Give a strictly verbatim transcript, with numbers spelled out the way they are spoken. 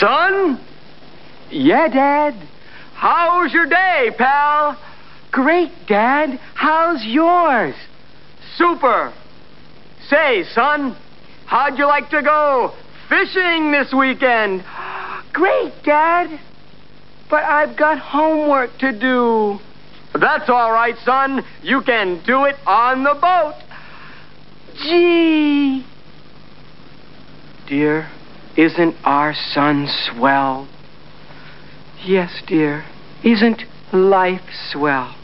Son? Yeah, Dad. How's your day, pal? Great, Dad. How's yours? Super. Say, son, how'd you like to go fishing this weekend? Great, Dad. But I've got homework to do. That's all right, son. You can do it on the boat. Gee. Dear, isn't our son swell? Yes, dear. Isn't life swell?